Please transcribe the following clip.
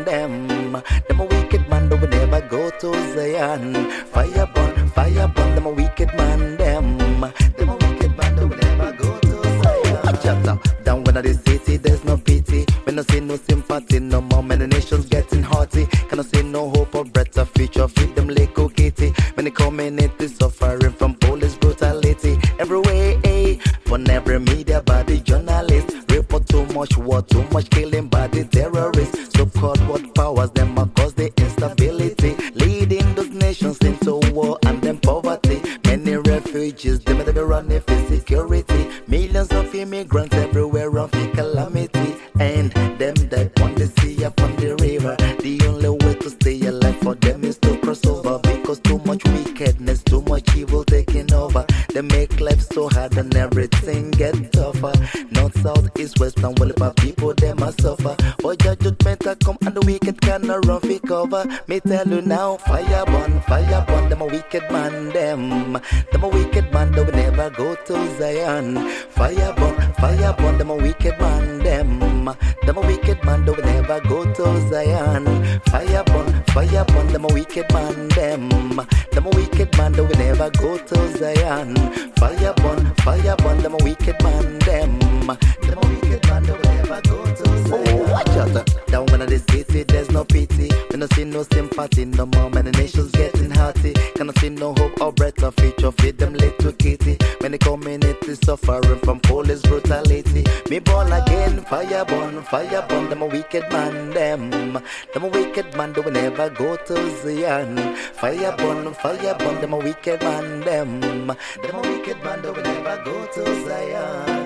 man, them a wicked man, they will never go to Zion. Fire burn, them a wicked man, them a wicked man, they will never go to Zion. Watch out, down when I the city, there's no pity. When I see no sympathy, no more, many nations getting haughty. Cannot see no hope or breath of future, feed them like kitty. When they community suffering from police brutality, everywhere, from every media by the journalists. Report too much war, too much killing by the terrorists. So-called what powers them cause the instability, leading those nations into war and then poverty. Many refugees, them they be running for security. Millions of immigrants everywhere run for calamity. And them that on the sea, upon the river, the only way to stay alive for them is to cross over. Because too much wickedness, too much evil taking over. They make life so hard and everything get tougher. North, south, east, west, and well, but people them a suffer. But judgment a come and the wicked cannot run for cover. Me tell you now, fire burn, them a wicked man, them a wicked man, they will never go to Zion. Fire burn, them a wicked man, them a wicked man, they will never go to Zion. Fire burn, them a wicked man, them a wicked man, they will never go to Zion. Fire burn, them a wicked man, them a wicked man, they will never go to Zion. Oh, watch out, down when I the city, there's no pity. When I see no sympathy, no more, many nations getting hearty. Cannot see no hope or breath of future, feed them little kitty. When the community suffering from police brutality, me born again, fire burn, them a wicked man, them a wicked man, they will never go to Zion. Fire burn, them a wicked man, them a wicked man, they will never go to Zion.